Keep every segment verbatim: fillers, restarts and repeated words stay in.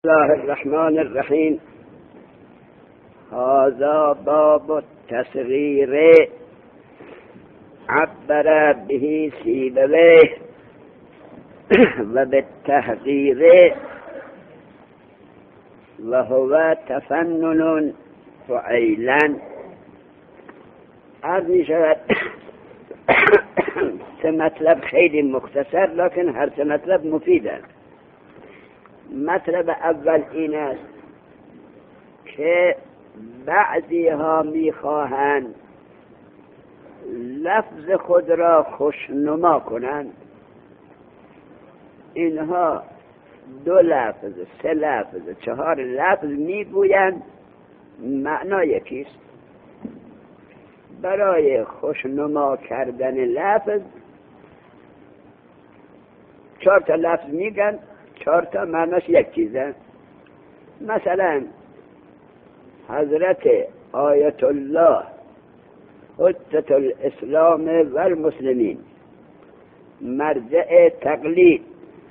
الله الرحمن الرحیم. هذا باب التصغیر عبر به سیبویه و بالتحقیر و هو تفنن فعیلا. عرض می شود سه مطلب خیلی مختصر لکن هر سه مطلب مفید است. مطلب اول این است که بعضی ها میخواهند لفظ خود را خوشنما کنند. اینها دو لفظ، سه لفظ، چهار لفظ میگویند، معنا یکیست. برای خوشنما کردن لفظ چهار تا لفظ میگن، چهار تا معناش یک چیزه. مثلا حضرت آیت الله حجت الاسلام و المسلمین، مرجع تقلید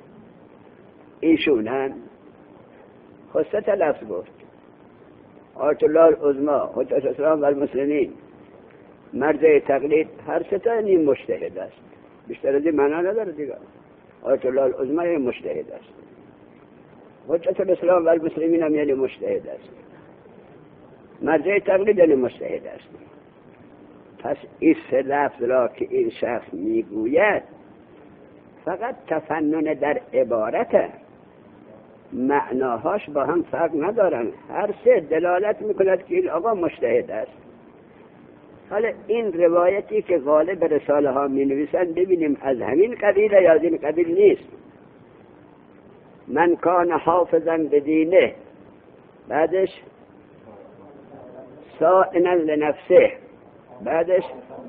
ایشونن، خود سه تا لفظ گفت. آیت الله العظمی حجت الاسلام و المسلمین، مرجع تقلید، هر سه تا این مجتهد است، بیشتر از این معنا نداره دیگه. آیت الله العظمی مجتهد است، حجت الاسلام و المسلمین هم یعنی مجتهد است، مرجع تقلید یعنی مجتهد است. پس این سه لفظ را که این شخص میگوید فقط تفنن در عبارته، معناهاش با هم فرق ندارن، هر سه دلالت میکند که این آقا مجتهد است. حالا این روایتی که غالب رساله ها می نویسن ببینیم از همین قبیله یا از این قبیل نیست. من کان حافظا بدینه، بعدش صائنا لنفسه، بعدش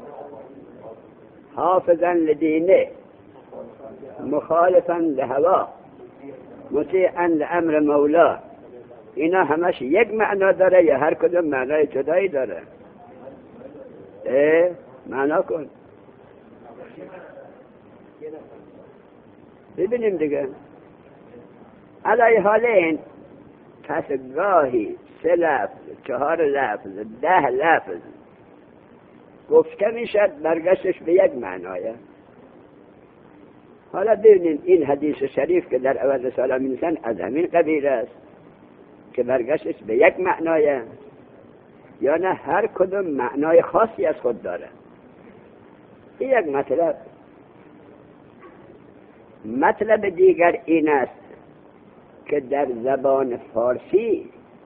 حافظا لدینه، مخالفا لهوا، مطیعا لامر مولا. اینا همش یک معنا داره یا هر کدوم معنای جدایی داره؟ اه معنا کن ببینیم دیگه. علی حالین پس گاهی سه لفظ، چهار لفظ، ده لفظ گفته میشد برگشتش به یک معنایه. حالا ببینیم این حدیث شریف که در اول رساله می نویسن از همین قبیل است که برگشتش به یک معنایه یا نه هر کدوم معنای خاصی از خود داره. این یک مطلب. مطلب دیگر این است که در زبان فارسی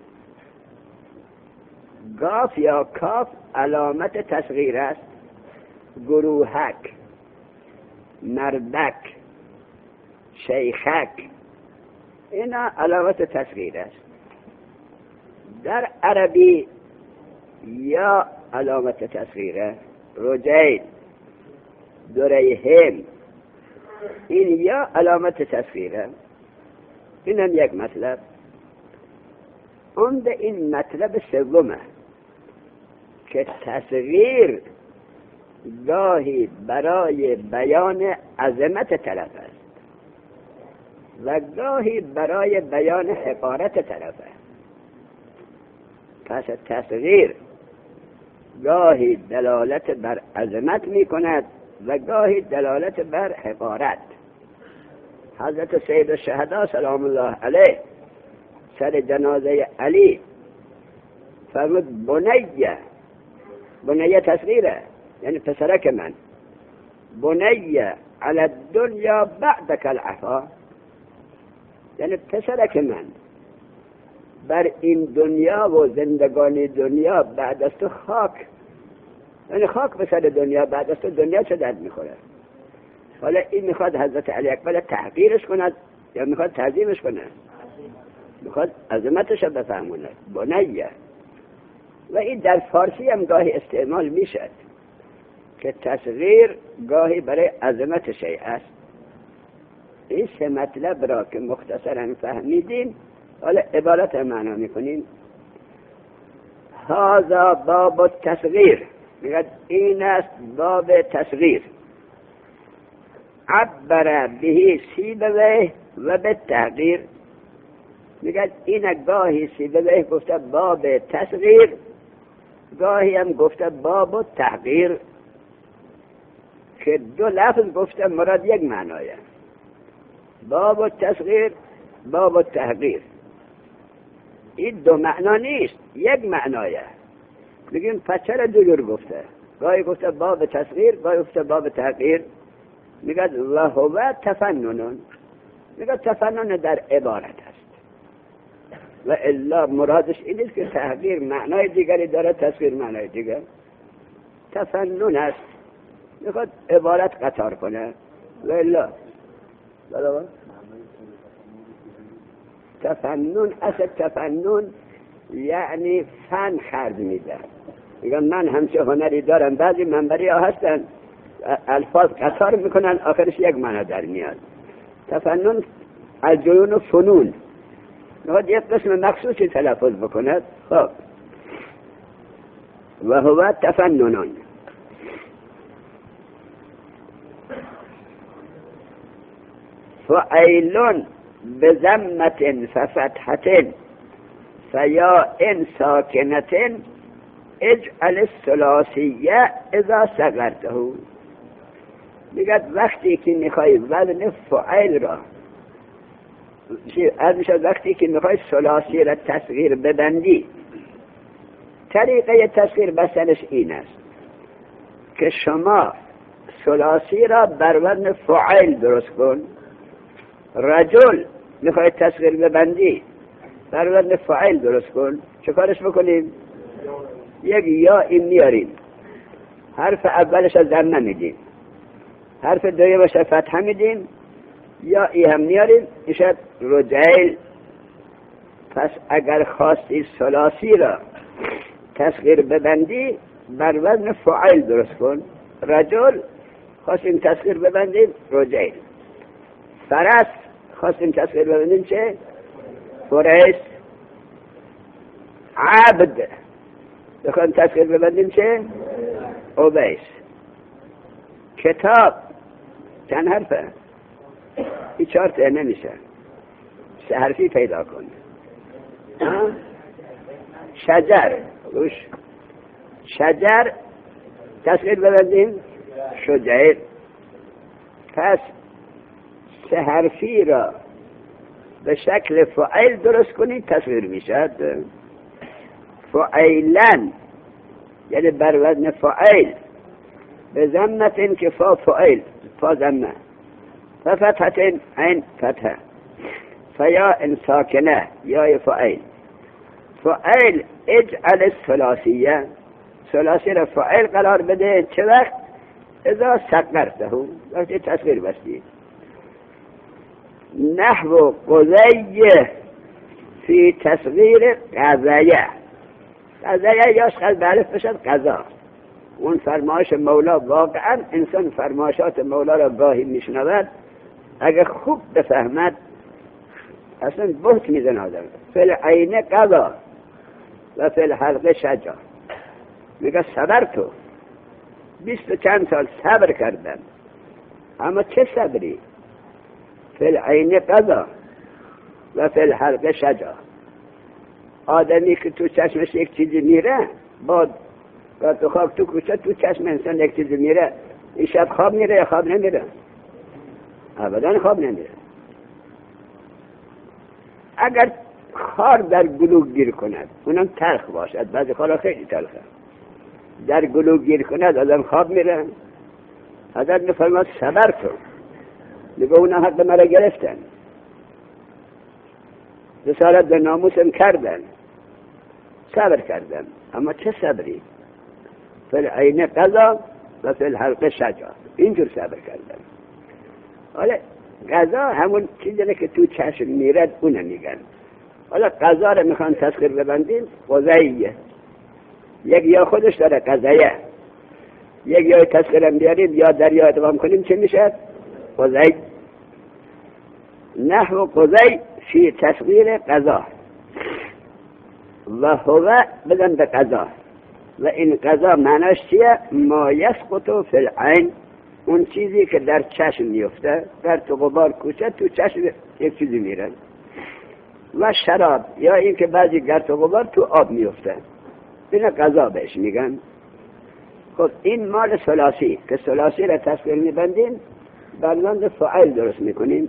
گاف یا کاف علامت تصغیر است. گروهک، مردک، شیخک، اینا علامت تصغیر است. در عربی یا علامت تصغیره، رجیل، دریهم، این یا علامت تصغیره. این هم یک مطلب. اون به این مطلب سومه که تصغیر گاهی برای بیان عظمت طرف است و گاهی برای بیان حقارت طرف است. پس تصغیر گاهی دلالت بر عظمت می کند و گاهی دلالت بر حقارت. حضرت سید الشهدا سلام الله علیه سر جنازه علی فرمود بنیه، بنیه تصغیره یعنی پسرک من، بنیه علی الدنیا بعدک العفا، یعنی پسرک من بر این دنیا و زندگانی دنیا بعد از تو خاک، یعنی خاک به سر دنیا، بعد از تو دنیا چه درد میخوره. حالا این میخواد حضرت علی اکبر تحقیرش کند یا میخواد تعظیمش کنه؟ میخواد عظمتش رو بفهمونه. بنیه. و این در فارسی هم گاهی استعمال میشد که تصغیر گاهی برای عظمت شیء است. این سه مطلب را که مختصرا فهمیدیم حالا عبارت معنا میکنیم. هذا باب التصغیر، میگه این است باب تصغیر. عبر به سیبویه و به تحقیر، میگه این گاهی سیبویه گفته باب تصغیر، گاهی هم گفته باب تحقیر، که دو لفظ گفته مراد یک معنایه، باب تصغیر باب تحقیر. این دو معنا نیست، یک معنایه. میگیم پس چرا دو جور گفته؟ گاهی گفته باب تصغیر، گاهی گفته باب تحقیر. میگه و هو تفنن، میگه تفنن در عبارت است و الا مرادش این است که تحقیر معنای دیگری داره، تصغیر معنای دیگر. تفنن است، میخواد عبارت قطار کنه و الا بله. تفنن اصل تفنن یعنی فن خرج میده. میگم من همچه هنری دارم، بعضی منبری ها هستن الفاظ قطار میکنن آخرش یک معنی در میاد. تفنن از جنون و فنون میخواد یک قسم مخصوصی تلفظ بکند. خب و هو تفنن. فعیلون بزمت ففتحة فیاء ساکنة اجعل الثلاثیه اذا صغرته. میگه وقتی که میخوای وزن فعیل را از میشه وقتی که میخوای ثلاثی را تصغیر ببندی، طریقه تصغیر بستنش این است که شما ثلاثی را بر وزن فعیل درست کن. رجل میخوای تصغیر ببندی، بر وزن فعیل درست کن. چه کارش بکنیم؟ یک یا این میاریم، حرف اولش از ضمه میدیم، حرف دویمش از فتحه میدیم، یا ای هم میاریم میشد رجیل. پس اگر خواستی ثلاثی را تصغیر ببندی بر وزن فعیل درست کن. رجل خواستیم تصغیر ببندیم رجیل. فرس خواستیم تصغیر ببندیم چه؟ فریس. عبد بخوایم تصغیر ببندیم چه؟ اویس. کتاب چند حرفه؟ این چهار تا نمیشه، سه حرفی پیدا کن. شجر روش شجر تصغیر ببندیم شجر. پس سه حرفی را به شکل فعیل درست کنید تصغیر میشد. فعیلن یعنی بر وزن فعیل، به ضمت که فا فعیل فا ضمه، ففتحة عین فتحه، فیا ساکنه یا فعیل. فعیل اجعل الثلاثیه، ثلاثی را فعیل قرار بده. چه وقت؟ اذا صغرته، وقتی تصغیر بستید. نحو قضیه فی تصغیر قضیه. قضیه یاش قلب الف بشد قضا. اون فرمایش مولا، واقعا انسان فرمایشات مولا را گاهی میشنود اگه خوب بفهمد اصلا بهت میزن آدم. فی العین قضا و فی الحلقه شجا. میگه صبر تو بیست و چند سال صبر کردن، اما چه صبری؟ فی العین قضا و فی الحلقه شجا. آدمی که تو چشمش یک چیزی میره، با تو خواب تو کوچه تو چشم انسان یک چیزی میره، این شب خواب میره یا خواب نمیره؟ ابدا خواب نمیره. اگر خار در گلو گیر کند، اونم تلخ باشد، بعضی خارا خیلی تلخه، در گلو گیر کند آدم خواب میره؟ حضرت میفرماد صبر تو. میگه اونم حق مرا گرفتن، رسالت به ناموسم کردن، صبر کردن، اما چه صبری؟ فی العین قضا و فی الحلقه شجا. اینجور صبر کردن. حالا قضا همون چیزی که تو چشم میرد اونه میگن. حالا قضا رو میخوان تسخیر ببندیم قضیه، یک یا خودش داره قضیه، یک یا تسخیرم بیاریم یا در یا ادغام کنیم چه میشه؟ قضی. نحو قضی فی تصغیر قضا و هو بزن به قضا. و این قضا معناش چیه؟ ما یسقط فی العین، اون چیزی که در چشم میفته، در تو غبار کوچه تو چشم یک چیزی میره. و شراب، یا اینکه بعضی گرد و غبار تو آب میفته، این غذا بهش میگن. خب این مال ثلاثی که ثلاثی را تصویر میبندیم، برمند فعیل درست میکنیم.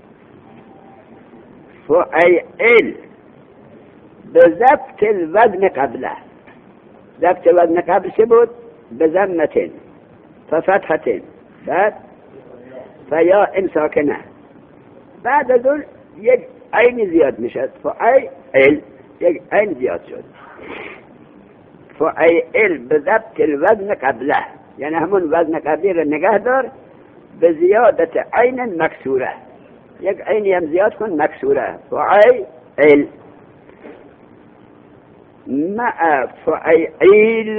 فعیل به ضبط الوزن قبله، ضبط وزن قبل چه بود؟ به ضمتن ففتحتن بعد فیا ان ساکنه، بعد از اون یک عین زیاد میشد، فعیل یک عین زیاد شد. فعیل به ضبط الوزن قبله، یعنی همون وزن قبلی رو نگه دار به زیادت عین مکسوره، یک عینی هم زیاد کن مکسوره. فعیل مع فعیل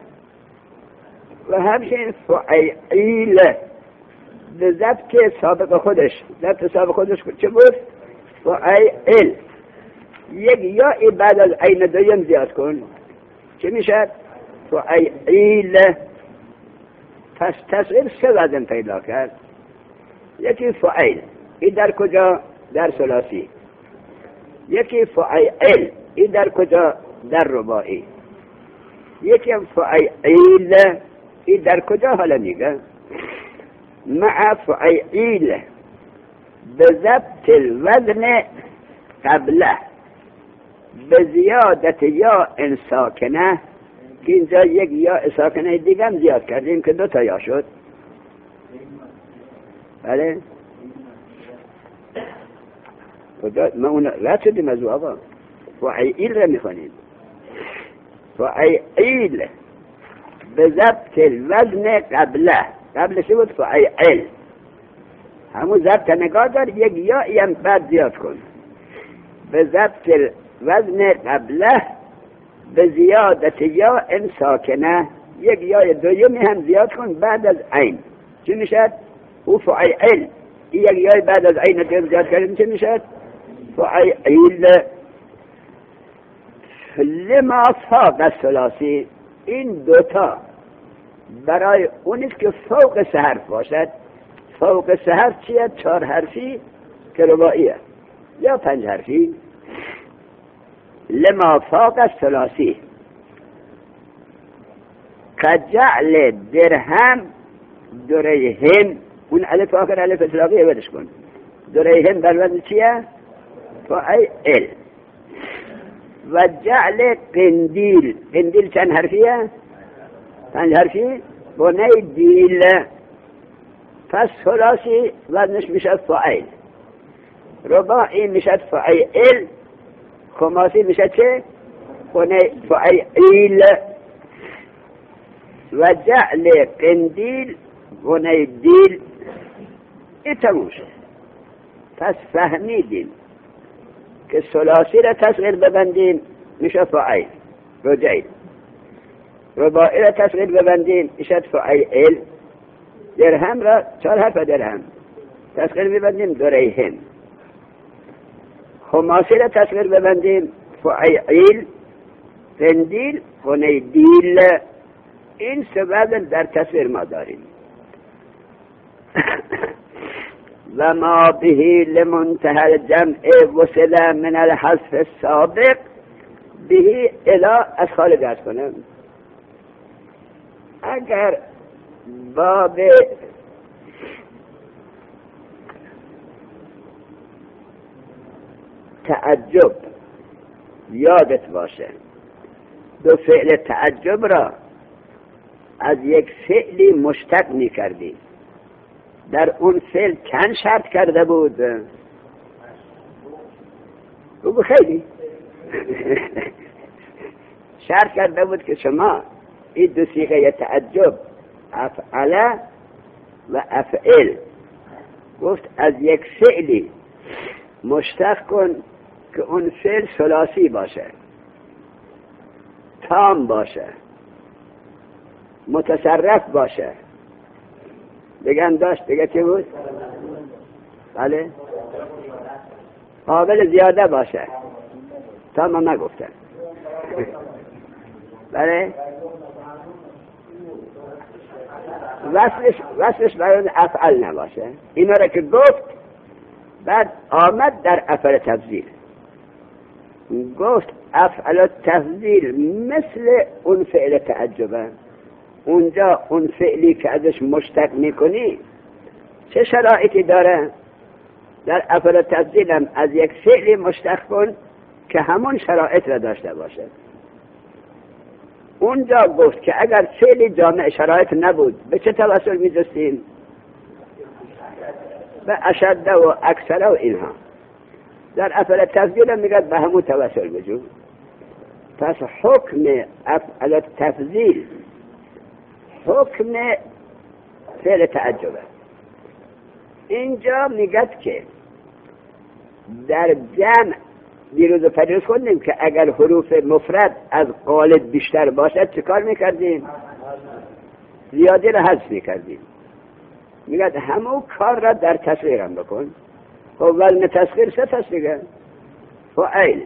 و همچنین فعیل به ضبط سابق خودش، ضبط سابق خودش چه بود؟ فعیل یک یا بعد از عین دویم زیاد کن، چه میشد؟ فعیل. پس تصغیر سه وزن پیدا کرد. یکی فعیل، این در کجا؟ در ثلاثی. یکی فعیل، این در کجا؟ در رباعی. یکی هم فعیل، این در کجا؟ حالا میگه مع فعیل به ضبط الوزن قبله به زیادت یا ان ساکنه، که اینجا یک یا ساکنه دیگه هم زیاد کردیم که دو تا یا شد. بله ما اون رد شدیم از آقا. فعیل را میخونیم، فعیل به ضبط الوزن قبله، قبل چه بود؟ فعیل همون ضبط نگاه دار، یک یا هم بعد زیاد کن به ضبط الوزن قبله به زیادت یا ان ساکنه، یک یا دومی هم زیاد کن بعد از عین، چه میشد؟ او فعیل. یک یا بعد از عین دوم زیاد کردیم چه میشد؟ فعیل. لما فوق الثلاثی، این دوتا برای اونیست که فوق سه حرف باشد. فوق سه حرف چیه؟ چهار حرفی که رباعیه یا پنج حرفی. لما فوق الثلاثی کجعل درهم دریهم، اون الف آخر الف اطلاقیه بدش کن. دریهم بر وزن چیه؟ فعیل. و جعل قندیل، قندیل چند حرفیه؟ پنج حرفی. بنای دیل، پس ثلاثی وزنش میشد فعیل، رباعی میشد فعیل، خماسی میشد چه؟ بنای فعیل. و جعل قندیل بنای دیل. این تموم شد. پس فهمیدیم که ثلاثی را تصغیر ببندیم میشه فعیل رجعیل، رباعی را تصغیر ببندیم میشه فعیل، درهم را چهار حرف درهم تصغیر ببندیم دریهم، خماسی را تصغیر ببندیم فعیل، قندیل قندیل. این سه وزن در تصویر ما داریم. و ما به لمنتهى الجمع وصل من الحذف السابق به الی از خالق درس کنم. اگر باب تعجب یادت باشه، دو فعل تعجب را از یک فعلی مشتق می کردی، در اون فعل چند شرط کرده بود؟ بگو خیلی شرط کرده بود که شما این دو صیغه تعجب افعل و افعل، گفت از یک فعلی مشتق کن که اون فعل ثلاثی باشه، تام باشه، متصرف باشه. بگم داشت دیگه چه بود؟ بله قابل زیاده باشه، تام نگفتن. بله وصلش وصلش برای افعل نباشه. اینا را که گفت بعد آمد در افعل تفضیل، گفت افعل التفضیل مثل اون فعل تعجبه. اونجا اون فعلی که ازش مشتق میکنی چه شرایطی داره؟ در افعل التفضیل هم از یک فعلی مشتق کن که همون شرایط را داشته باشه. اونجا گفت که اگر فعلی جامع شرایط نبود به چه توسل میجستیم؟ به اشد و اکثر و اینها. در افعل التفضیل هم میگه به همون توسل بجو. پس حکم افعل التفضیل حکم فعل تعجبه. اینجا میگه که در جمع دیروز پریروز خوندیم که اگر حروف مفرد از قالب بیشتر باشد چه کار میکردیم؟ زیادی را حذف میکردیم. میگه همون کار را در تصغیر هم بکن. خب وزن تصغیر سه هست دیگه. فعیل،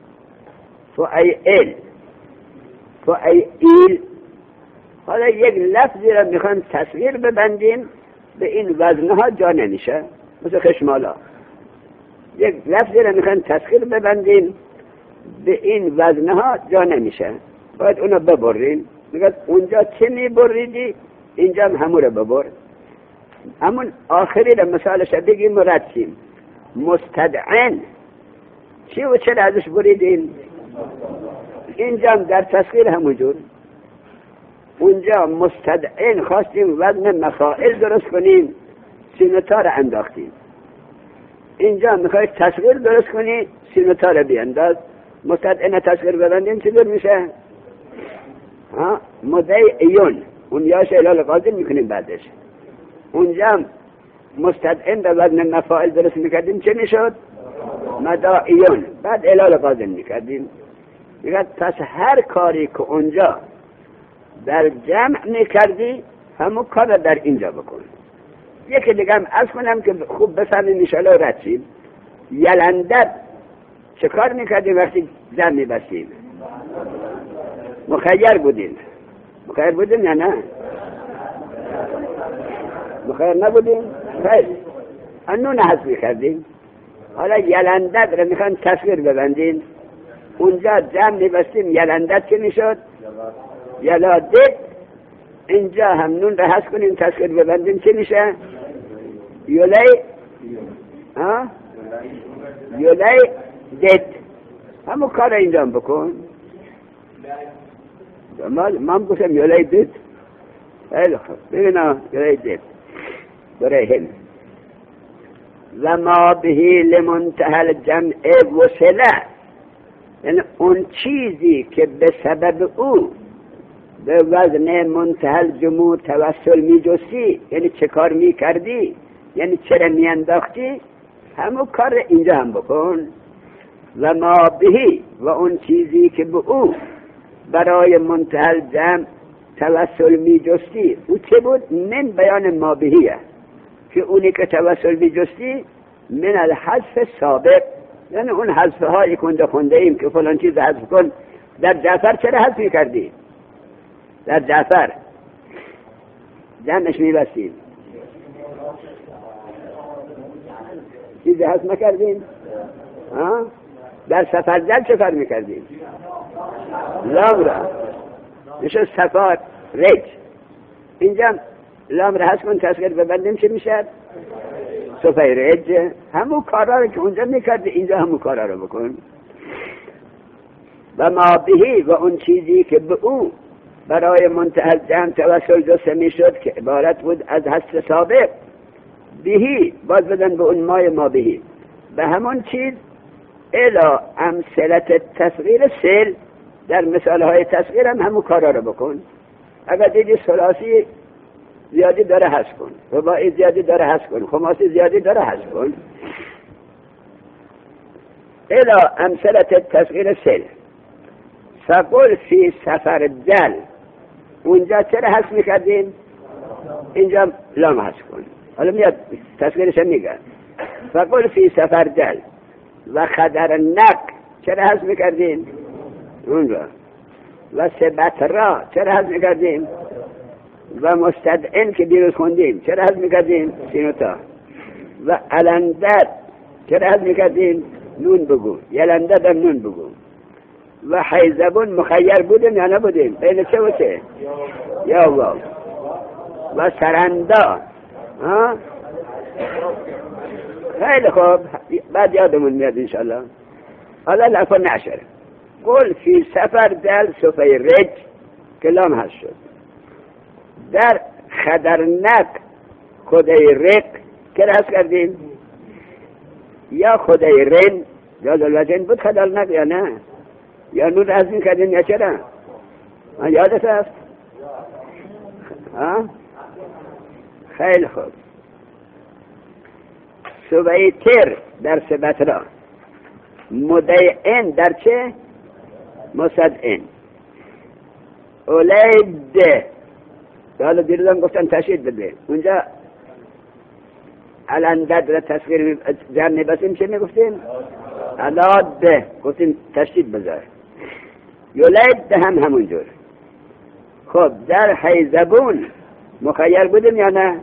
فعیل، فعیل. حالا یک لفظی را میخوان تصغیر ببندیم به این وزنها جا نمیشه، مثل خشمالا. یک لفظی را میخوان تصغیر ببندیم به این وزنها جا نمیشه، باید اونو ببریم. میگه اونجا چه میبریدی اینجا هم همون رو ببر. همون آخری را مثالش بگیم و رد شیم. مستدعن چی و چرا ازش بریدیم؟ اینجا هم در تصغیر همونجور. اونجا مستدعن خواستیم وزن مفاعل درست کنیم، سینوتا را انداختیم. اینجا میخوای تصغیر درست کنی، سینوتا را بیانداز. مستدعن تصغیر ببندیم چطور میشه؟ ها مدعیون، اون یاش علال قاضی میکنیم بعدش. اونجا مستدعن به وزن مفاعل درست میکردیم چه میشد؟ مدعیون، بعد علال قاضی میکردیم. میگه پس هر کاری که اونجا در جمع میکردی همون کار را در اینجا بکن. یکی دیگه هم از کنم که خوب بفهمیم انشاءالله رد شیم. یلندد چه کار میکردیم وقتی جمع میبستیم؟ مخیر بودیم. مخیر بودیم یا نه؟ مخیر نبودیم؟ خیلی انون حذف میکردیم. حالا یلندد را میخوان تصغیر ببندیم. اونجا جمع میبستیم یلندد چه میشد؟ یلادد. اینجا هم نون را حذف کنیم تصغیر ببندیم چه میشه؟ یولی ها یولی دد. همون کار اینجا هم بکن. من گفتم یولی دد. خیلی خوب ببینا یولی دد برای هم. و ما بهی لمنتهى الجمع وصله، یعنی اون چیزی که به سبب او به وزن منتهى الجموع توسل می جستی، یعنی چه کار می کردی، یعنی چرا می انداختی، همون کار اینجا هم بکن. و ما بهی، و اون چیزی که به او برای منتهى الجمع توسل می جستی، او چه بود؟ من بیان ما بهیه که اونی که توسل می جستی من الحذف سابق، یعنی اون حذف هایی کنده خونده ایم که فلان چیز حذف کن. در جعفر چرا حذف می کردی؟ در جعفر جمعش می بستیم چیزی حذف نکردیم. در سفرجل چه کار می کردیم؟ لام را میشه سفر رج. اینجا لام را حذف کن تصغیر ببندیم چه میشد؟ سفیرج. همون کارا رو که اونجا میکردی اینجا همون کارا رو بکن. و ما بهی، و اون چیزی که به او برای منتهى الجمع توسل جسته میشد که عبارت بود از حذف سابق. بهی باز بدن به اون مای ما بهی، به همون چیز الا امثلت تصغیر سل. در مثال های تصغیر هم همون کارا رو بکن. اگر دیدی ثلاثی زیادی داره حذف کن، رباعی زیادی داره حذف کن، خماسی زیادی داره حذف کن. الا امثلت تصغیر سل. فقل فی سفر جل، اونجا چرا حذف میکردیم؟ اینجا لام حذف کن. حالا میاد تصغیرش میگه فقل فی سفر جل. و خدر نق چرا حذف میکردیم؟ اونجا. و سبت را چرا حذف میکردیم؟ و مستدعن که دیروز خوندیم چرا حذف میکردیم؟ سینوتا. و علندت چرا حذف میکردیم؟ نون بگو، یلنده دم نون بگو. و حیزبون مخیر بودیم یا نبودیم؟ بین چه و چه؟ یا واو. و سرندا ها؟ خیلی خوب، بعد یادمون میاد انشالله. حالا لفظ نشر قل فی سفر دل سفیرج کلام هست شد. در خدرنک خدای رق که هست کردیم یا خدای رن یا دلوجن بود خدرنک یا نه؟ یا نور از این کردیم یا چرا؟ یادت هست؟ ها؟ خیلی خوب. سویتر در سبت را مدعین در چه؟ مصدعین. اولید حالا دیروزم گفتن تشدید بده اونجا الان را تصغیر جمع میبسیم چه میگفتیم؟ علاد گفتیم تشدید بذار. یولید هم همونجور. خب در حیزبون مخیر بودیم یا نه؟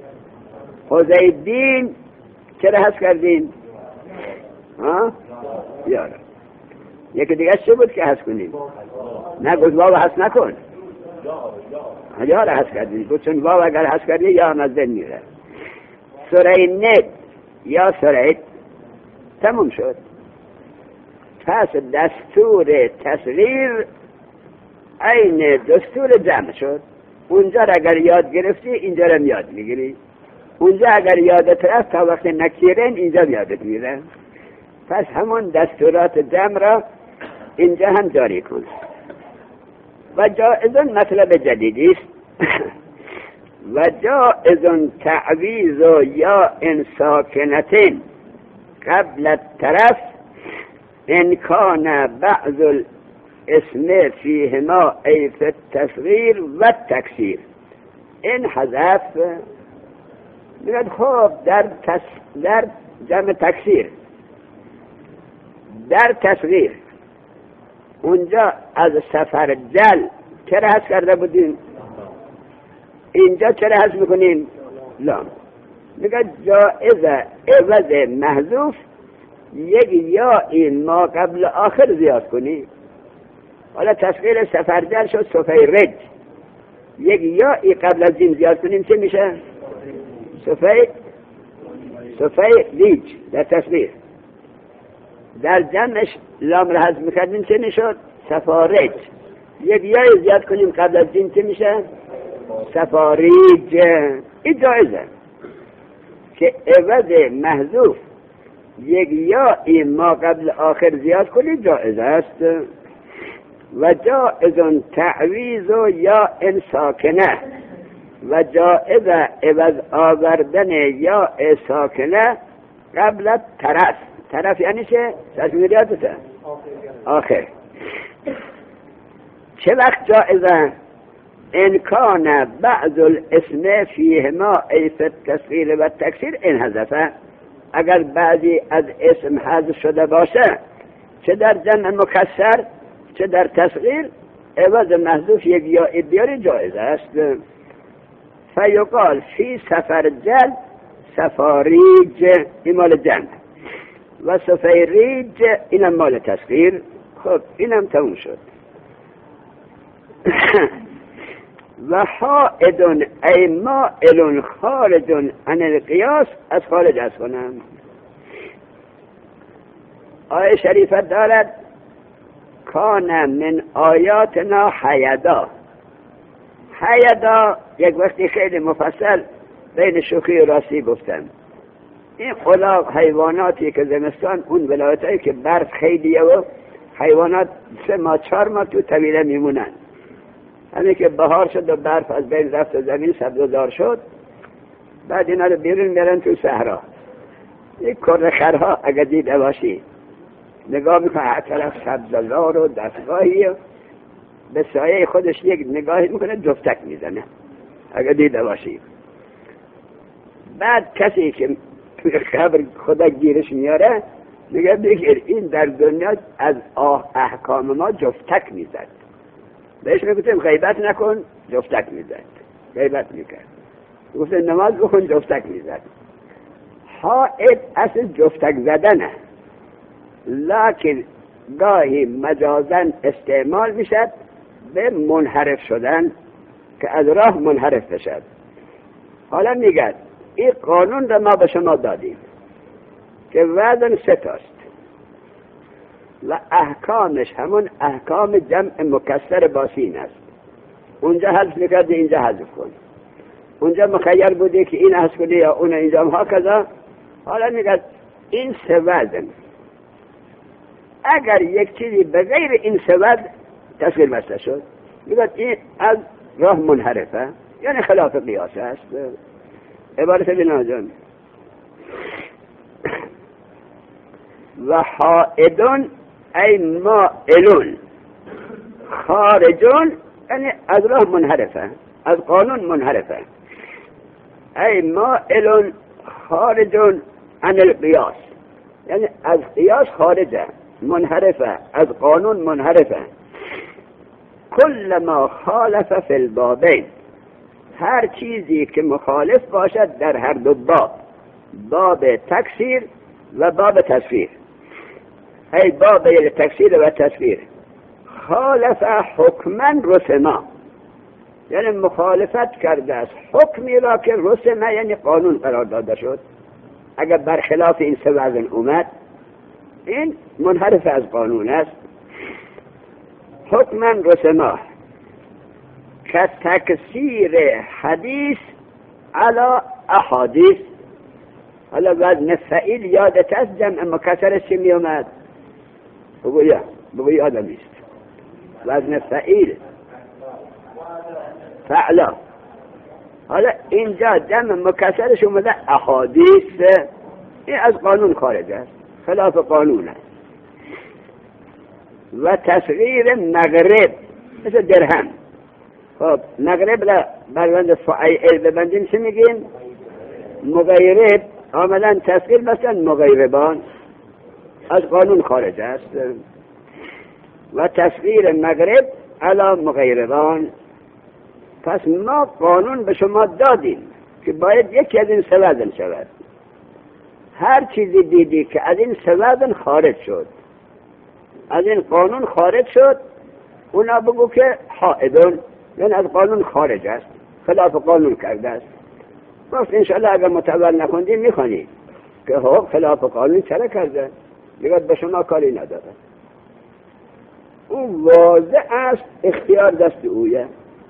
حزیدین چرا حس کردیم؟ ها؟ یارا یکی دیگه چه بود که حس کنیم؟ نه گفت واو حس نکن. یارا حس کردیم بود چون واو اگر حس کردی یا نزدن میره. سرینت یا سرید تموم شد. پس دستور تصغیر این دستور جمع شد. اونجا را اگر یاد گرفتی اینجا را یاد میگیری. اونجا اگر یادت رفت تا وقت نکیرن اینجا یادت میره. پس همون دستورات جمع را اینجا هم جاری کن. و جائزون مطلب جدیدی است. و جائزون تعویض یا ان ساکنتین قبل الطرف ان کان بعض الاسم فیهما ای فی التصغیر و التکسیر. این حذف میگه خب در تس... در جمع تکسیر در تصغیر اونجا از سفر جل چرا حذف کرده بودیم؟ اینجا چرا حذف میکنیم؟ لام. میگه جائزه عوض محذوف یک یا این ما قبل آخر زیاد کنی. حالا تصغیر سفر جل شد سفیرج، یک یا ای قبل از این زیاد کنیم چه میشه؟ سفید سفیرج در تصغیر. در جمعش لام را حذف میکردیم چه میشد؟ سفارج. یک یای زیاد کنیم قبل از این چه میشه؟ سفاریج. این جایزه که عوض محذوف یک یا این ما قبل آخر زیاد کنیم جایزه است. و جائزون تعویض یا ان ساکنه و جائزه عوض آوردن یا ساکنه قبل طرف. طرف یعنی چه؟ تصویریاتته آخر. چه وقت جائزه؟ ان کان بعض الاسم فیهما ای فی التصغیر و التکسیر این حذفه. اگر بعضی از اسم حذف شده باشه چه در جمع مکسر چه در تصغیر عوض محذوف یک یا بیاری جایزه است. فیقال فی سفر جل سفاریج این مال جمع و سفیریج اینم مال تصغیر. خب اینم تموم شد. و حائدون ای مائلون خارجون عن القیاس از خارج از کنم. آیه شریفت دارد کان من آیاتنا حیدا. حیدا یک وقتی خیلی مفصل بین شوخی و راستی گفتم. این خلاق حیواناتی که زمستان اون ولایتایی که برف خیلیه و حیوانات سه ماه چهار ماه تو طویله میمونن. همین که بهار شد و برف از بین رفت و زمین سبزدار شد بعد اینا رو بیرون میرن تو صحرا. یک کره خرها اگر دیده باشی نگاه میکنه هر طرف سبزدار و دستگاهی به سایه خودش یک نگاهی میکنه جفتک میزنه اگر دیده باشی. بعد کسی که خبر خدا گیرش میاره میگه بگیر این در دنیا از احکام ما جفتک میزد. بهش میگفتیم غیبت نکن جفتک میزد. غیبت میکرد. گفتیم نماز بخون جفتک میزد. حائد اصل جفتک زدنه. لکن گاهی مجازاً استعمال میشد به منحرف شدن که از راه منحرف بشد. حالا میگه این قانون را ما به شما دادیم که وزن سه تاست و احکامش همون احکام جمع مکسر با سین است. اونجا حذف میکردی اینجا حذف کن، اونجا مخیر بودی که این حذف کنی یا اون اینجا هم ها کذا. حالا میگه این سه وزن اگر یک چیزی به غیر این سه وزن تسخیر بسته شد میگه این از راه منحرفه، یعنی خلاف قیاس است. عبارت بنا جان و حائدون ای مائلون خارجون، یعنی از راه منحرفه، از قانون منحرفه. ای مائلون خارجون عن القیاس، یعنی از قیاس خارجه، منحرفه، از قانون منحرفه. کل ما خالف فی البابین، هر چیزی که مخالف باشد در هر دو باب، باب تکسیر و باب تصفیر. ای باب تکسیر و تصفیر خالف حکما رسما، یعنی مخالفت کرده است حکمی را که رسما یعنی قانون قرار داده شد. اگر برخلاف این سه وزن اومد این منحرف از قانون است. حکما رسما که تکسیر حدیث علی احادیث. حالا وزن فعیل یادت است جمع مکسرش چی می اومد؟ بگو یا بگو یادم نیست. وزن فعیل فعلا. حالا اینجا جمع مکسرش اومده احادیث، این از قانون خارج است، خلاف قانون است. و تصغیر مغرب مثل درهم. خب مغرب را بربند فعیل ببندیم چی میگیم؟ مغیرب. عملا تصغیر بستن مغیربان، از قانون خارج است. و تصغیر مغرب علی مغیربان. پس ما قانون به شما دادیم که باید یکی از این سه وزن شود. هر چیزی دیدی که از این سه وزن خارج شد، از این قانون خارج شد، اونا بگو که حائدون، یعنی از قانون خارج است، خلاف قانون کرده است. راست انشاءالله اگر متول نخوندی میخوانی که حق خلاف قانون چرا کرده، دیگر به شما کاری نداره. او واضح است، اختیار دست اویه،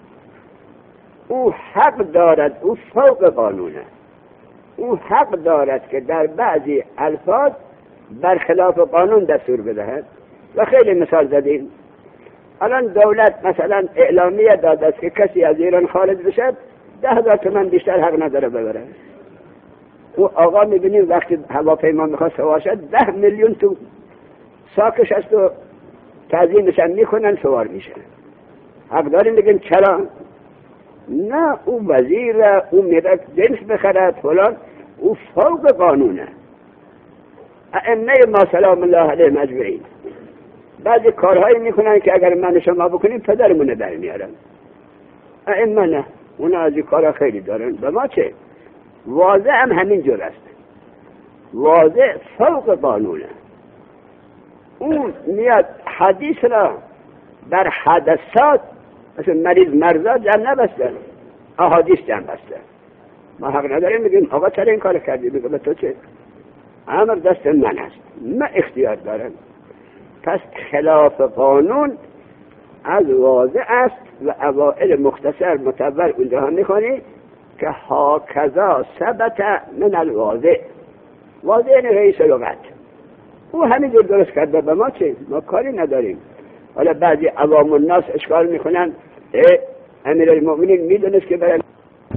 او حق دارد، او فوق قانونه، او حق دارد که در بعضی الفاظ برخلاف قانون دستور بدهد. و خیلی مثال زدیم. الان دولت مثلا اعلامیه داده است که کسی از ایران خارج بشد ده هزار تومان بیشتر حق نداره ببره. او آقا میبینیم وقتی هواپیما میخواد سوار شد ده میلیون تو ساکش است و تعظیمش هم میکنن، سوار میشه. حق داریم بگیم چرا؟ نه، او وزیر، او میره جنس بخرد فلان، او فوق قانونه. ائمه ما سلام الله علیهم اجمعین بعضی کارهایی میکنن که اگر من شما بکنیم پدرمونه در میارن. ائمه نه، اونا از این کارها خیلی دارن. به ما چه؟ واضح هم همین جور است، واضح فوق قانونه. اون میاد حدیث را در حدثات مثل مریض مرزا جمع نبسته، احادیث جمع بسته. ما حق نداریم بگیم آقا چرا این کار کردی؟ بگه به تو چه؟ امر دست من است، من اختیار دارم. پس خلاف قانون از واضح است و اوائل مختصر متول اونجا هم میخوانی که هاکذا ثبت من الواضح. واضح یعنی رئیس لغت، او همینجور درست کرده، به ما چه؟ ما کاری نداریم. حالا بعضی عوام الناس اشکال میکنن امیر المؤمنین میدونست که برای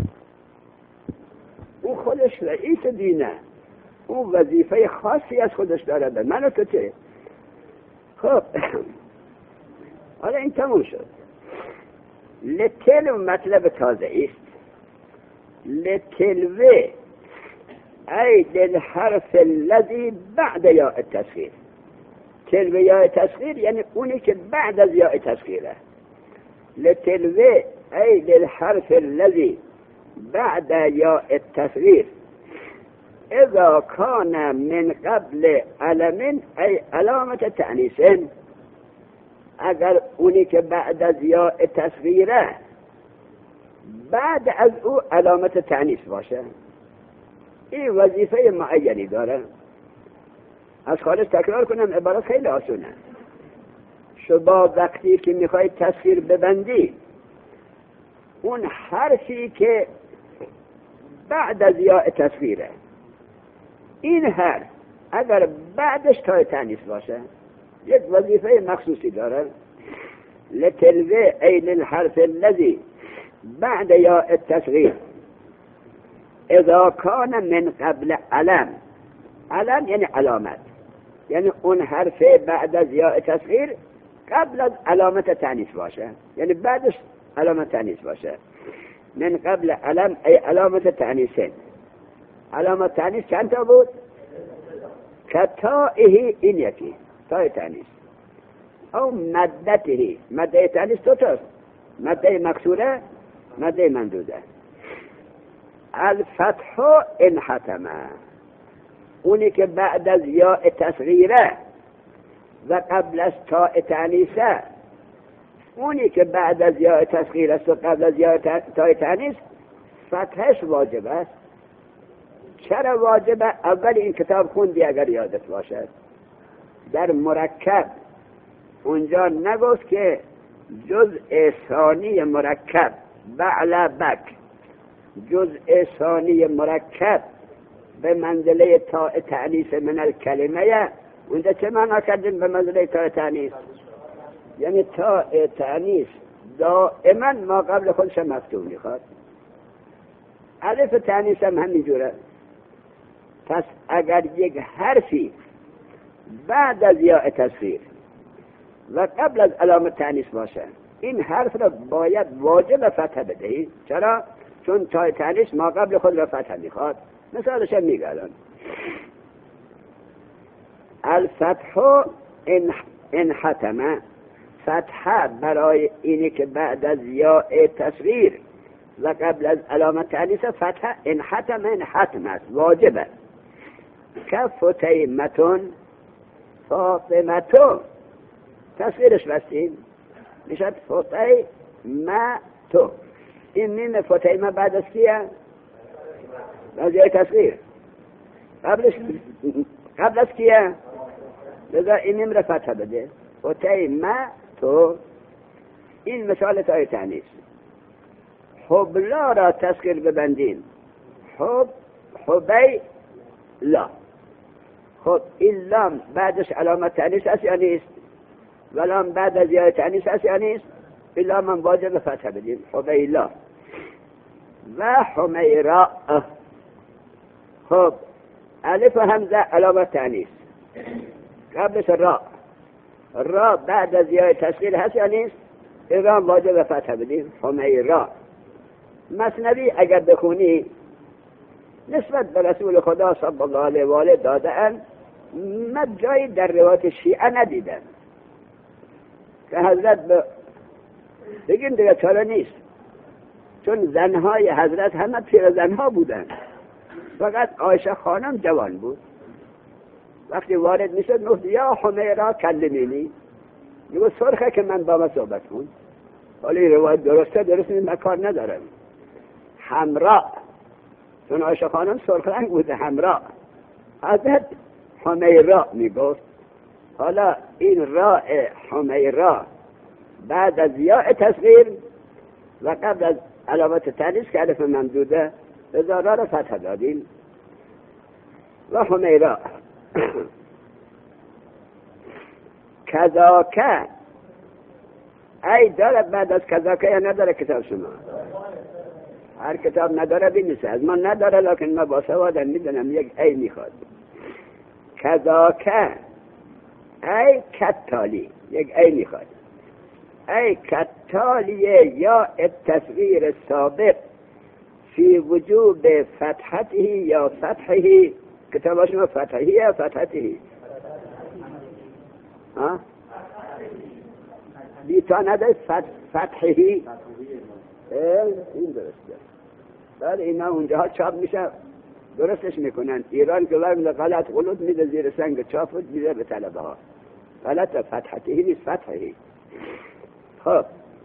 او خودش رئیس دینه، او وظیفه خاصی از خودش داره، به من و تو چه؟ خب حالا این تموم شد. لتلو مطلب تازه است. لتلوه ای للحرف الذی بعد یاء التسخیر. تلوه یاء تسخیر یعنی اونی که بعد از یاء تسخیره. لتلوه ای للحرف الذی بعد یاء التسخیر. اذا کان من قبل علم ای علامت تأنیس، اگر اونی که بعد از یا تصغیره بعد از او علامت تأنیس باشه، این وظیفه معینی داره. از خالص تکرار کنم، عبارت خیلی آسونه. شما وقتی که میخوای تصغیر ببندی، اون حرفی که بعد از یا تصغیره، این حرف اگر بعدش تای تأنیس باشه یک وظیفه مخصوصی داره. لتلوه این الحرف الذي بعد یا التصغیر اذا کان من قبل علم. علم یعنی علامت، یعنی اون حرف بعد از یا تصغیر قبل از علامت تأنیس باشه، یعنی بعدش علامت تأنیس باشه. من قبل علم ای علامت تأنیسین. علامت تأنیس چند تا بود؟ کتائه، این یکی تای تأنیس، او مدته. مده تأنیس دو تاست، مده مکسوره، مده ممدوده. الفتح انحتمه، اونی که بعد از یا تصغیره و قبل از تاء تأنیسه، اونی که بعد از یا تصغیر است و قبل از یا تاء تأنیس، فتحش واجب است. چرا واجبه؟ اول این کتاب خوندی اگر یادت باشد، در مرکب اونجا نگفت که جزء ثانی مرکب بعل بک، جزء ثانی مرکب به منزله تاء تأنیس من الکلمه. اونجا چه معنا کردیم به منزله تاء تأنیس؟ یعنی تاء تأنیس دائما ما قبل خودش مفتوح میخواد. الف تأنیس هم همینجوره. پس اگر یک حرفی بعد از یا تصغیر و قبل از علامت تأنیس باشه، این حرف را باید واجب فتح بدهی. چرا؟ چون تاء تأنیس ما قبل خود را فتح میخواد. مثالش هم میگه الان. الفتح انحتمه، فتحه برای اینی که بعد از یا تصغیر و قبل از علامت تأنیس، فتحه انحتمه، انحتم است، واجبه. کفتیمتون فاطمتون، تصغیرش بستیم میشد فطیمتو. این میم فطیمه بعد از کیه؟ بعد از تصغیر. قبلش قبل از کیه؟ لذا این میم را فتح بده، فطیمتو. این مثال تای تأنیس. حبلا را تصغیر ببندیم، حب حبی لا. خب این لام بعدش علامت تأنیس است یا نیست؟ و لام بعد از یا تأنیس است یا نیست؟ این لام هم واجب فتح بدیم، حبی لا. و حمیرا. خب الف و همزه علامت تأنیس، قبلش را. را بعد از یا تصغیر هست یا نیست؟ این را واجب فتح بدیم، حمیرا. مثنوی اگر بخونی نسبت به رسول خدا صلی الله علیه و آله دادن، من جایی در روایت شیعه ندیدم که حضرت ب... بگیم دیگه چرا نیست، چون زنهای حضرت همه پیر زنها بودن، فقط عایشه خانم جوان بود. وقتی وارد میشد گفت یا حمیرا کلمینی، میگه سرخه که من با ما صحبت کن. ولی روایت درسته درست این مکار ندارم. حمرا، چون عایشه خانم سرخ رنگ بوده، حمرا. حضرت حمیرا میگفت. حالا این راء حمیرا بعد از یا تصغیر و قبل از علامت تأنیس که الف ممدوده، لذا را را فتح دادیم. و حمیرا کذاکه، ای داره بعد از کذاکه یا نداره کتاب شما؟ هر کتاب نداره بینیسه، از من نداره، لکن من با سوادم میدونم یک ای میخواد. کذاکه ای کتالی، یک ای میخواد. ای کتالیه یا التصغیر سابق فی وجوب فتحته یا فتحه. کتاب شما فتحه یا فتحته؟ ها؟ بیتا نده فتحه. این درسته. بله اینا اونجا ها چاپ میشه درستش میکنن. ایران که وقت غلط غلط میده زیر سنگ چافت میده به طلبه ها. غلط فتحته نیست، فتحه. خب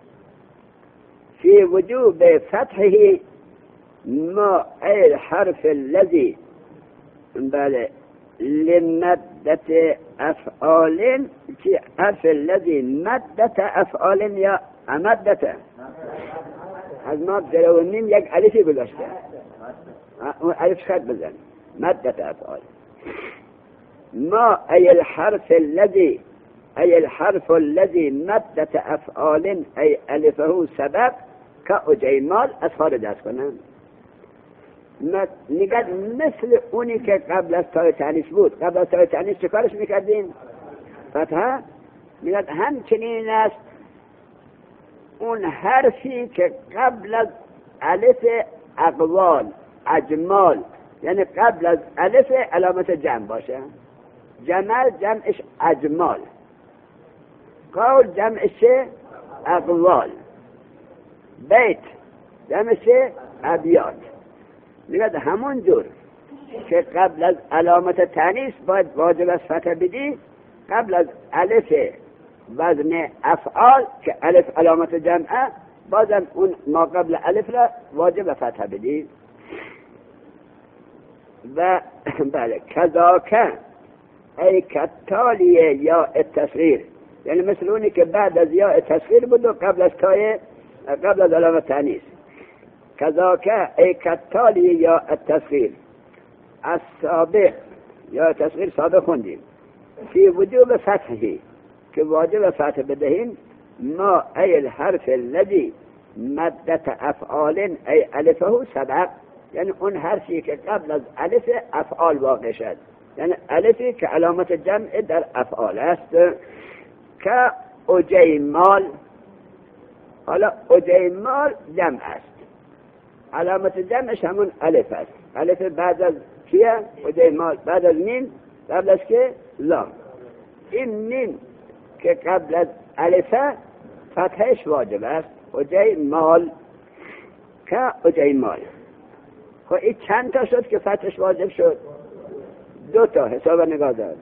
فی وجوب فتحه ما ای الحرف الذي بله لمدة افعال، چی حرف الذي مدة افعال یا مدة؟ از ما درونیم یک الفی گذاشته، اون الف خط بزن، مدة افعال. ما ای الحرف الذي ای الحرف الذي مدة افعال ای الفه سبق كأجيمال اصفار دست کنم. نگد مثل اونی که قبل از تای تانیث بود. قبل از تای تانیث چه کارش میکردیم؟ فتحه. نگد همچنین است اون حرفی که قبل از الف اقوال اجمال، یعنی قبل از الف علامت جمع باشه. جمع جمعش اجمال، قول جمعش اقوال، بیت جمعش ابیات. میگه همون جور که قبل از علامت تانیث باید واجب از فتح بدی، قبل از الف وزن افعال که الف علامت جمعه، بازم اون ما قبل الف را واجب فتح بدی. و بله کذاکه ای کتالیه یا التصغیر، یعنی مثل اونی که بعد از یا التصغیر بود و قبل از تای قبل از علامت تانیث. کذاکه ای کتالیه یا التصغیر السابق یا التصغیر سابق خوندیم. فی وجوب فتحی که واجب فتح بدهیم. ما ای الحرف الذی مدت افعال ای الفه سبق، یعنی اون حرفی که قبل از الف افعال واقع شد، یعنی الفی که علامت جمع در افعال است. که اجیمال، حالا اجیمال جمع است، علامت جمعش همون الف است. الف بعد از کیه؟ اجیمال بعد از میم، قبل از که لام. این میم که قبل از الف فتحش واجب است. اجیمال که اجیمال. خب این چند تا شد که فتحش واجب شد؟ دو تا. حساب نگاه دار.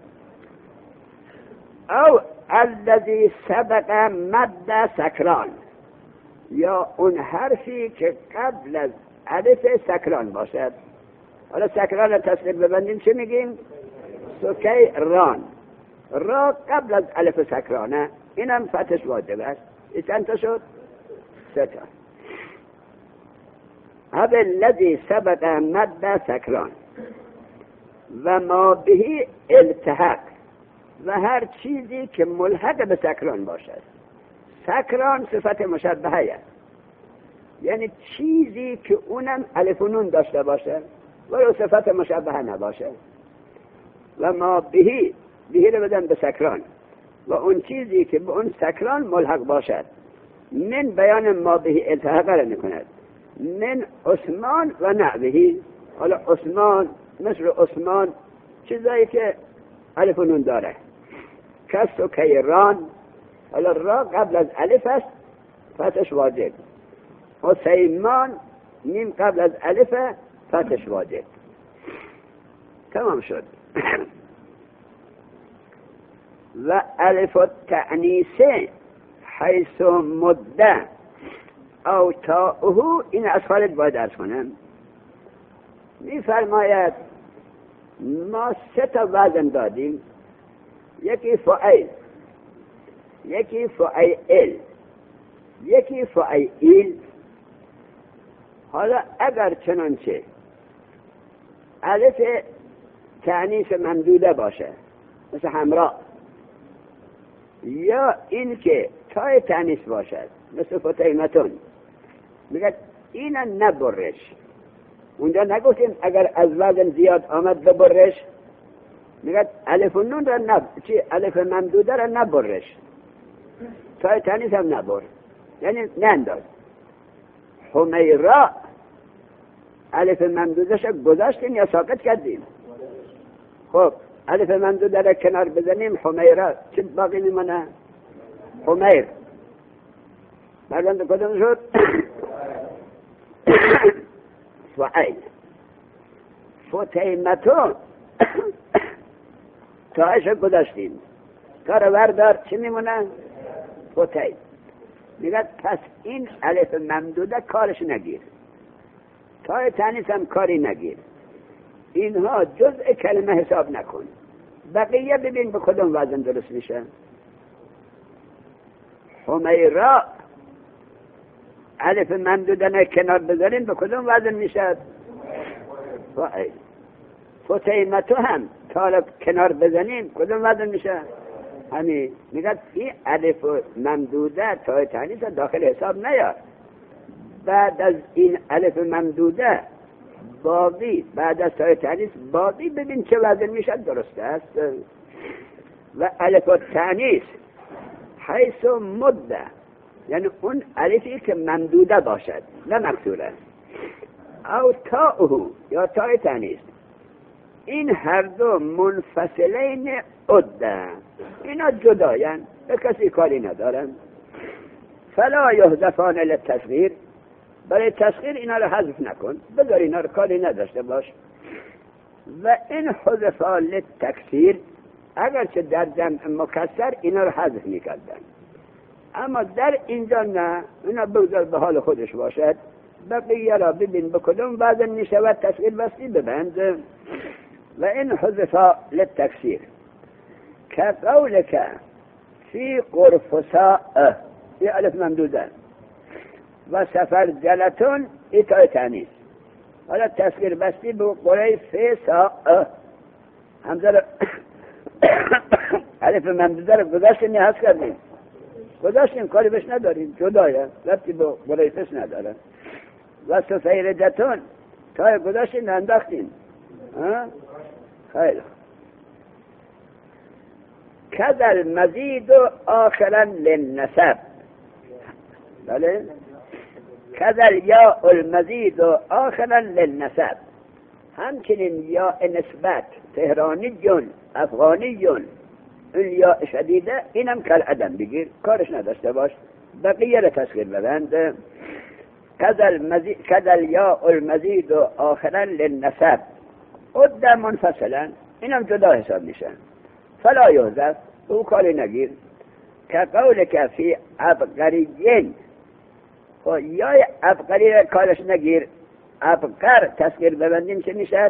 او الذی سبق مد سکران، یا اون حرفی که قبل از الف سکران باشد. حالا سکران را تصریف ببندیم چه میگیم؟ سکی ران. را قبل از الف سکرانه، اینم فتحش واجب است. این چند تا شد؟ سه تا. هذا الذي سبق مد سکران و ما بهی التحق، و هر چیزی که ملحق به سکران باشد. سکران صفت مشبهه است، یعنی چیزی که اونم الف و نون داشته باشه ولی صفت مشبهه نباشه. و ما بهی، بهی رو بدن به سکران، و اون چیزی که به اون سکران ملحق باشد. من بیان ما بهی التحق را میکند. من عثمان و نعبهی. حالا عثمان مثل عثمان چیزایی که الف و نون داره. کس و کیران، حالا را قبل از الف است، فتحش واجب. حسیمان میم قبل از الف، فتحش واجب. تمام شد. و الف التعنیسه حیث مده او تاؤه، این از خالد باید درس کنم. می فرماید ما سه تا وزن دادیم، یکی فعیل، یکی فعیل، یکی فعیل. حالا اگر چنانچه الف تعنیس ممدوده باشه مثل همراه، یا این که تای تعنیس باشد مثل فتیمتون، میگه این نبرش. اونجا نگفتیم اگر از وزن زیاد آمد ببرش، میگه الف و نون را نب چی الف ممدوده را نبرش، تای تانیث هم نبر، یعنی ننداز. حمیرا الف ممدودش گذاشتیم یا ساقط کردیم؟ خب الف ممدوده را کنار بزنیم، حمیرا چی باقی میمونه؟ حمیر. بعدن کدوم شد؟ فعیل. فتیمتو تایش گذاشتیم، کار وردار چی میمونه؟ فتیم. میگه پس این الف ممدوده کارش نگیر، تای تانیث هم کاری نگیر، اینها جزء کلمه حساب نکن، بقیه ببین به کدوم وزن درست میشه. حمیرا الف ممدوده نه کنار بذارین به کدوم وزن میشه؟ فتیمتو هم تا کنار بزنیم کدوم وزن میشه؟ همین. میگه این الف ممدوده تای تانیث داخل حساب نیار، بعد از این الف ممدوده باقی، بعد از تای تانیث باقی ببین چه وزن میشه درست است. و الف تانیث حیث مده، یعنی اون الفی که ممدوده باشد نه مکسوره، او تاؤه یا تای تانیث، این هر دو منفصلین عده، اینا جداین به کسی کاری ندارن. فلا یحذفان للتصغیر، برای تصغیر اینا رو حذف نکن، بذار اینا رو کاری نداشته باش. و این حذفا للتکسیر، اگرچه در جمع مکسر اینا رو حذف میکردن، اما در اینجا نه، اینا بگذار به حال خودش باشد، بقیه را ببین به کدوم وزن میشود تصغیر بستی ببند. و این حذفا للتکسیر که قولک فی قرفساء، این الف ممدوده، و سفر جلتون ایتای تانیث، حالا تصغیر بستی به قریفساء، همزه رو الف ممدوده رو گذاشتیم یا حذف کردیم؟ گذاشتیم، کاری بهش نداریم، جدایه، ربطی به قریفس نداره. و سفر جلتون تای گذاشتیم انداختیم. خیلی کذل مزید و آخرا للنسب، بله کذل یا المزید و آخرا للنسب، همچنین یا نسبت تهرانیون افغانیون اون یا شدیده، اینم کل عدم بگیر، کارش نداشته باش، بقیه را تصغیر ببند. کذل یا المزید و آخرا للنسب عده منفصلا، اینم جدا حساب میشن. فلا یحذف، او کاری نگیر. که قول که فی ابقریین، و یا ابقری کارش نگیر، ابقر تصغیر ببندیم چه میشد؟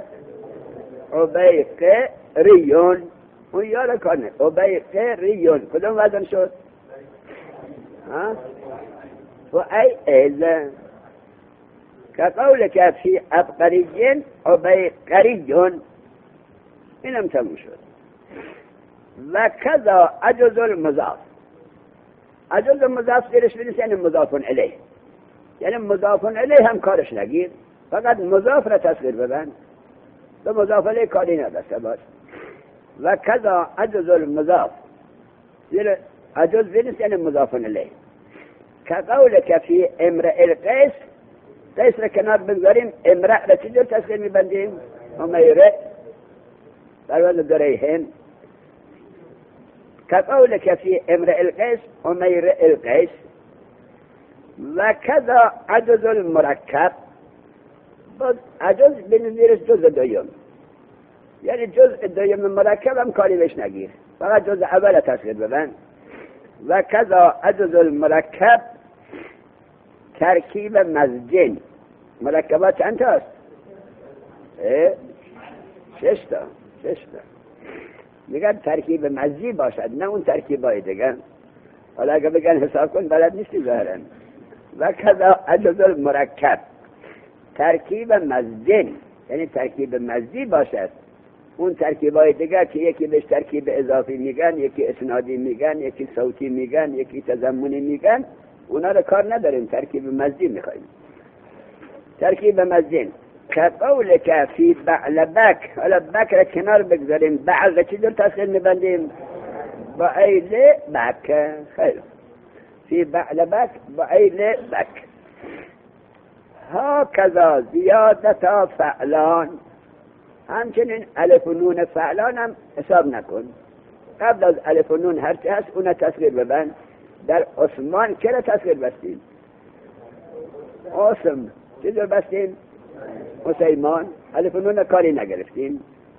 عبیق ریون، اون یا را کار نگیر، عبیق ریون کدوم وزن شد؟ ها؟ و ای ایزه که قول که فی ابقریین عبیقریون، اینم تموم شد. و کذا عجز المضاف، عجز المضاف زیرش بنویس یعنی مضاف الیه، یعنی مضاف الیه هم کارش نگیر، فقط مضاف را تصغیر ببند، به مضاف الیه کاری نداشته باش. و کذا عجز المضاف، زیر عجز بنویس یعنی مضاف الیه. که قول که فی امرئ القیس، قیس را کنار بگذاریم، امرئ را چجور تصغیر میبندیم؟ امیره در وزن دریهن. كقولك في امرئ القيس أمير القيس. وكذا عجز المركب، عجز بنظير جزء دویم، یعنی جزء دویم مرکب هم کاری بهش نگیر، فقط جزء اول تصغیر ببند. و کذا عجز المرکب ترکیب مزجن، مرکبات چند تاست؟ شش تا شش تا میگن ترکیب مزجی باشد، نه اون ترکیبای دیگه. حالا اگه بگن حساب کن بلد نیستی ظاهرا. و کذا عجز المرکب ترکیب مزجن، یعنی ترکیب مزجی باشد، اون ترکیبای دیگه که یکی بهش ترکیب اضافی میگن، یکی اسنادی میگن، یکی صوتی میگن، یکی تضمنی میگن، اونا رو کار نداریم، ترکیب مزجی میخوایم. ترکیب مزجن كقولك في بعلبك، حالا بک را کنار بگذاریم، بعل را چجور تسخیر میبندیم؟ با ایل بک. خیلی فی بعلبک با ایل بک. ها کذا زیادتا فعلان، همچنین الف و نون فعلان هم حساب نکن، قبل از الف و نون هرچی هست اون تسخیر ببند. در عثمان چرا تسخیر بستیم؟ عثم چجور بستیم؟ حسیمان الف و نون کاری نگرفتیم.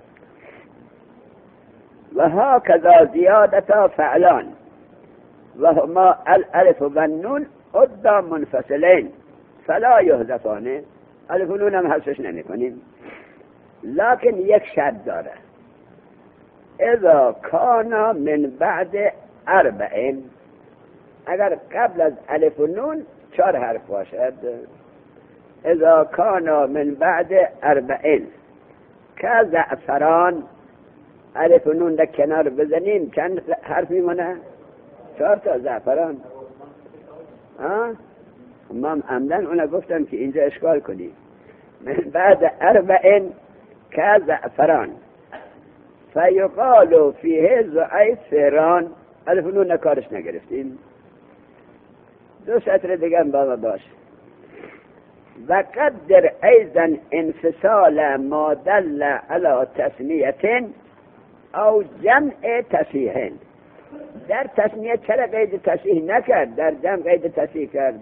و ها کذا زیادتا فعلان و هما الالف و النون عدا منفصلین فلا یحذفانه. الف و نون هم حذفش نمی کنیم، لکن یک شرط داره. اذا کانا من بعد اربعین، اگر قبل از الف و نون چهار حرف باشد. اذا کانا من بعد اربعین که زعفران، الف و نون در کنار بزنیم چند حرف میمونه؟ چهار تا زعفران. ها من عمدن اونا گفتم که اینجا اشکال کنی. من بعد اربعین که زعفران فیقال فیه زعفران، الف و نون نکارش نگرفتیم. دو سطر دیگه با ما باش. و قدر ایضا انفصال ما دل علی تسمیه او جمع تصحیح. در تسمیه چرا قید تصحیح نکرد؟ در جمع قید تصحیح کرد.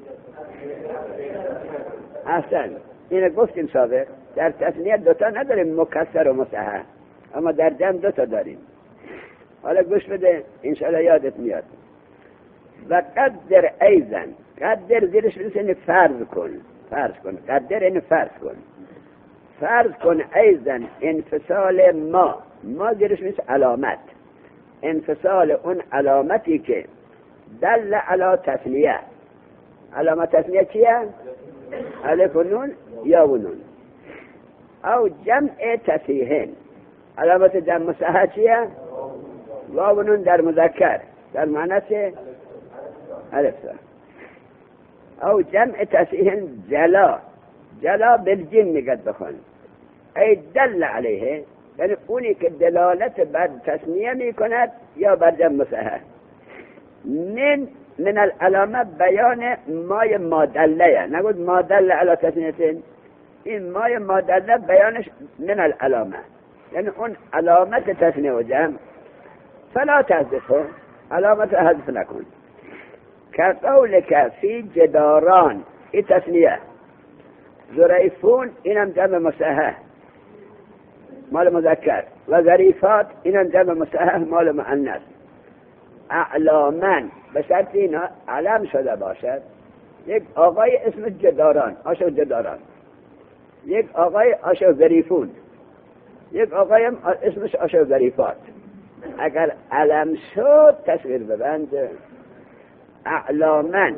احسن، اینو گفتیم سابق. در تسمیه دوتا نداریم، مکسر و مصحح، اما در جمع دوتا داریم. حالا گوش بده انشاءالله یادت میاد. و قدر ایضا، قدر زیرش بنویسین فرض کن، فرض کن، قدر این فرض کن، فرض کن ایضا انفصال ما، ما زیرش بنویس علامت، انفصال اون علامتی که دل علی تسمیه. علامت تسمیه چیه؟ الف و نون یا و نون. او جمع تصحیح، علامت جمع مصحح چیه؟ واو و نون در مذکر، در معنی چه؟ الف. او جمع تصحیح جلا، جلا بالجیم میگد بخون. ای دل علیه، یعنی اونی که دلالت بر تسمیه میکند یا بر جمع مصحح. من من العلامه بیان مای مادله، نگود مادله علی تسمیه. این مای مادله بیانش من العلامه، یعنی اون علامت تسمیه و جمع. فلا تحذفه، علامت حذف نکن. که قولک فی جداران، این تسمیه. ظریفون اینم جمع مصحح مال مذکر، و ظریفات اینم جمع مصحح مال مؤنث. اعلامن به شرط اینا علم شده باشد. یک آقای اسم جداران، آشو جداران، یک آقای آشو ظریفون، یک آقای اسمش آشو ظریفات. اگر علم شد تصویر ببند. اعلامن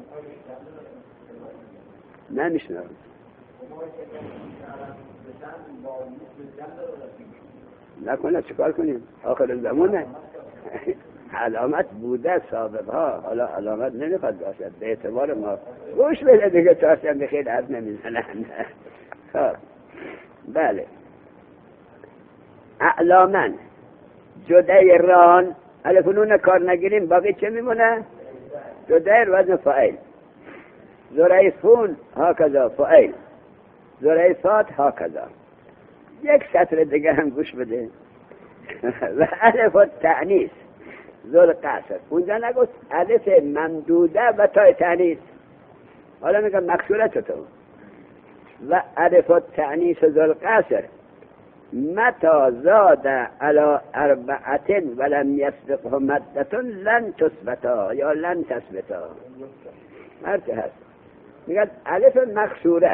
نمیشنم. نکنه چکار کنیم؟ آخر زمانه علامت بوده سابق ها، حالا علامت نمیخواد باشد به اعتبار ما. گوش بده دیگه، چهارشنبه خیلی حرف نمیزنن. خب بله. اعلامن جدیران، الف و نون کار نگیریم، باقی چه میمونه؟ جدیر وزن فاعل. ظریفون هاکذا فاعل، ظریفات هاکذا. یک سطر دیگه هم گوش بده. و الف و تعنیس ذل قصر، اونجا نگوست الف ممدوده و تای تعنیس، حالا میگم مکسوره تو. و الف و تعنیس ذل قصر متا زاد علی اربعتن ولم یسبقه مدتون لن تثبتا یا لن تثبتا. هرچه هست میگه الف مکسوره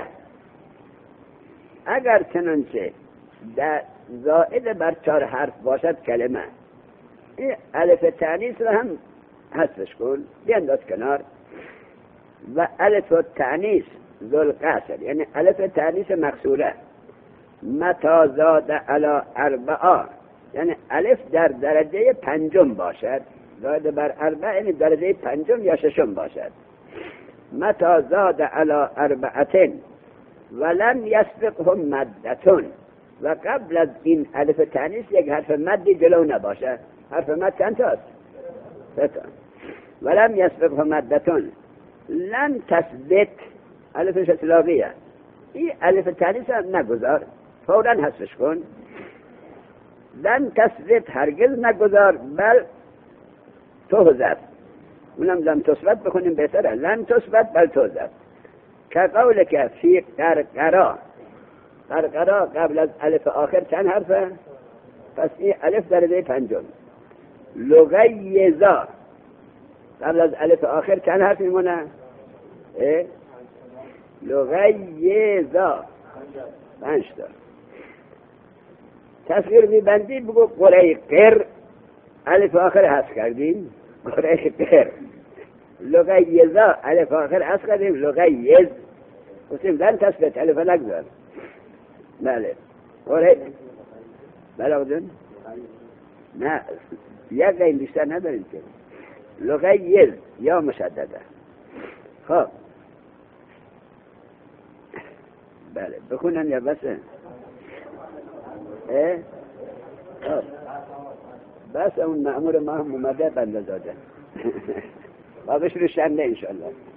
اگر چنانچه در زائد بر چهار حرف باشد کلمه، این الف تعنیس رو هم حذفش کن، بینداز کنار. و الف تعنیس ذل قصر، یعنی الف تعنیس مکسوره متا زاد علی اربعه، یعنی الف در درجه پنجم باشد. زاد بر اربعه یعنی درجه پنجم یا ششم باشد. متا زاد علی اربعتن ولم یسبقه مدتون، و قبل از این الف تعنیس یک حرف مدی جلو نباشه. حرف مد چند تاست؟ سه تا. ولم یسبقه مدتون لن تثبت، الفش اطلاقیه. این الف تعنیس نگذار، فوراً حذفش کن. لن تثبت هرگز نگذار، بل تحذف. اونم لن تثبت بکنیم بهتره. لن تثبت بل تحذف. كقولك في قرقرة. قرقرة قبل از الف آخر چند حرفه؟ پس این الف درجه پنجم. لغیزا قبل از الف آخر چند حرف میمونه؟ اه؟ لغیزا پنج تا. تصغیر میبندی بگو قریقر، الف آخر حذف کردیم قریقر. لغیزا الف آخر حذف کردیم لغیز. گفتیم زن تثبت الف نگذار. بله قریق بله جون؟ نه یک این بیشتر نداریم که. لغیز یا مشدده. خب بله بخونن یا بسه؟ اه؟ خب بس اون مأمور ما هم اومده بنده داده. باقیش رو شنده انشالله.